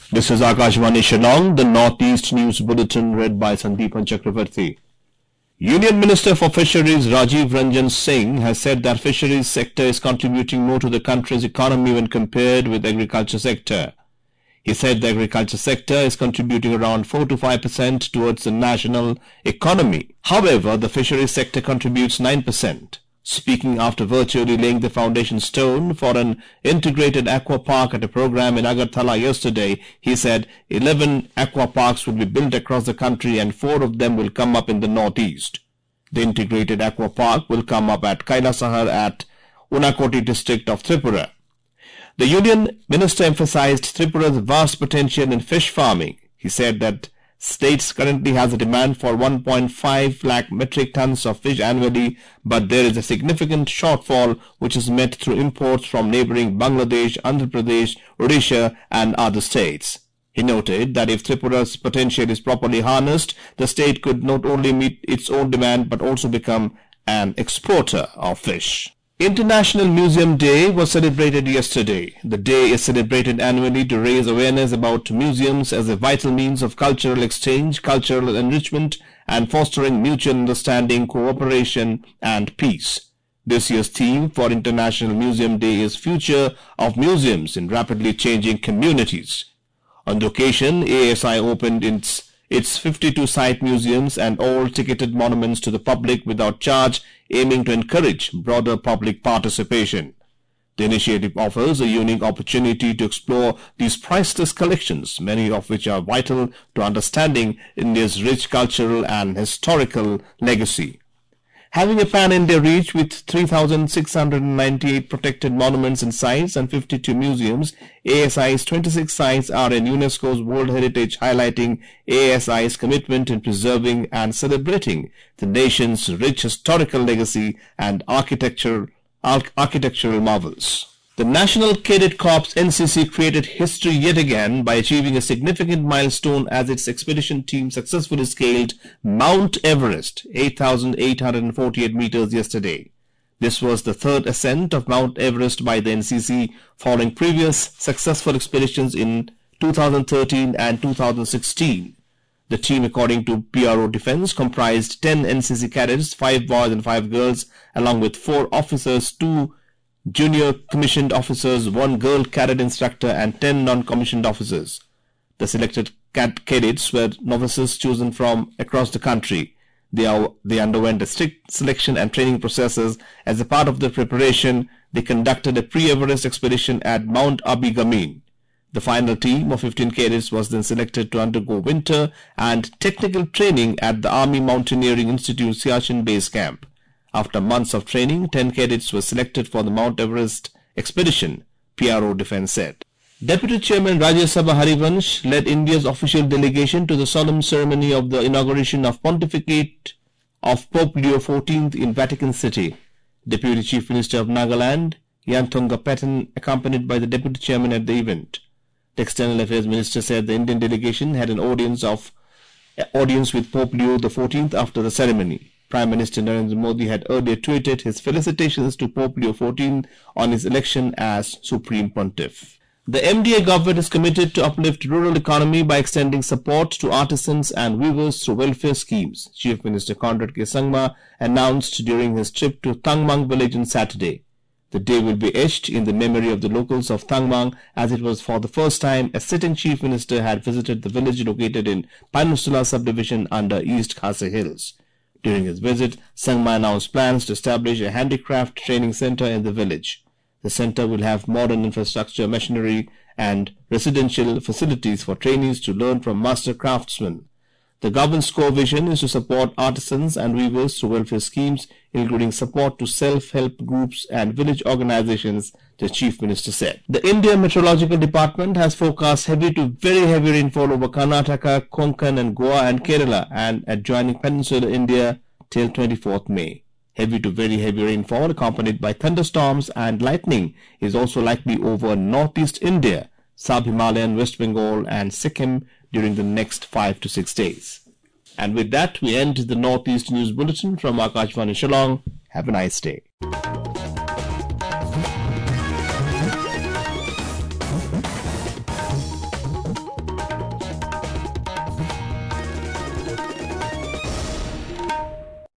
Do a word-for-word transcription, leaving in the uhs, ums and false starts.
This is Akashvani Shillong, the Northeast News Bulletin read by Sandeepan Chakravarti. Union Minister for Fisheries Rajiv Ranjan Singh has said that fisheries sector is contributing more to the country's economy when compared with agriculture sector. He said the agriculture sector is contributing around four to five percent towards the national economy. However, the fisheries sector contributes nine percent. Speaking after virtually laying the foundation stone for an integrated aqua park at a program in Agartala yesterday, he said eleven aqua parks will be built across the country and four of them will come up in the northeast. The integrated aqua park will come up at Kailasahar at Unakoti district of Tripura. The Union Minister emphasized Tripura's vast potential in fish farming. He said that states currently has a demand for one point five lakh metric tons of fish annually, but there is a significant shortfall which is met through imports from neighboring Bangladesh, Andhra Pradesh, Odisha and other states. He noted that if Tripura's potential is properly harnessed, the state could not only meet its own demand but also become an exporter of fish. International Museum Day was celebrated yesterday. The day is celebrated annually to raise awareness about museums as a vital means of cultural exchange, cultural enrichment, and fostering mutual understanding, cooperation, and peace. This year's theme for International Museum Day is Future of Museums in Rapidly Changing Communities. On the occasion, A S I opened its its fifty-two site museums and all ticketed monuments to the public without charge, aiming to encourage broader public participation. The initiative offers a unique opportunity to explore these priceless collections, many of which are vital to understanding India's rich cultural and historical legacy. Having a pan-India reach with three thousand six hundred ninety-eight protected monuments and sites and fifty-two museums, A S I's twenty-six sites are in UNESCO's World Heritage, highlighting A S I's commitment in preserving and celebrating the nation's rich historical legacy and architectural, architectural marvels. The National Cadet Corps N C C created history yet again by achieving a significant milestone as its expedition team successfully scaled Mount Everest, eight thousand eight hundred forty-eight meters yesterday. This was the third ascent of Mount Everest by the N C C following previous successful expeditions in two thousand thirteen and two thousand sixteen. The team, according to P R O Defence, comprised ten N C C cadets, five boys and five girls, along with four officers, two junior commissioned officers, one girl cadet instructor and ten non-commissioned officers. The selected cad cadets were novices chosen from across the country. They, are, they underwent a strict selection and training processes. As a part of their preparation, they conducted a pre-Everest expedition at Mount Abi Gamin. The final team of fifteen cadets was then selected to undergo winter and technical training at the Army Mountaineering Institute Siachen Base Camp. After months of training, ten cadets were selected for the Mount Everest expedition, P R O Defence said. Deputy Chairman Rajya Sabha Harivansh led India's official delegation to the solemn ceremony of the inauguration of Pontificate of Pope Leo the fourteenth in Vatican City. Deputy Chief Minister of Nagaland, Yanthonga Patton, accompanied by the Deputy Chairman at the event. The External Affairs Minister said the Indian delegation had an audience of audience with Pope Leo the fourteenth after the ceremony. Prime Minister Narendra Modi had earlier tweeted his felicitations to Pope Leo the fourteenth on his election as Supreme Pontiff. The M D A government is committed to uplift rural economy by extending support to artisans and weavers through welfare schemes, Chief Minister Conrad K. Sangma announced during his trip to Tangmang village on Saturday. The day will be etched in the memory of the locals of Tangmang, as it was for the first time a sitting Chief Minister had visited the village located in Peninsula subdivision under East Khasi Hills. During his visit, Sangma announced plans to establish a handicraft training center in the village. The center will have modern infrastructure, machinery, and residential facilities for trainees to learn from master craftsmen. The government's core vision is to support artisans and weavers through welfare schemes, including support to self-help groups and village organizations, the Chief Minister said. The Indian Meteorological Department has forecast heavy to very heavy rainfall over Karnataka, Konkan and Goa and Kerala and adjoining peninsular India till twenty-fourth May. Heavy to very heavy rainfall accompanied by thunderstorms and lightning is also likely over northeast India, Sub-Himalayan, West Bengal and Sikkim during the next five to six days. And with that, we end the Northeast News Bulletin from Akashvani Shillong. Have a nice day.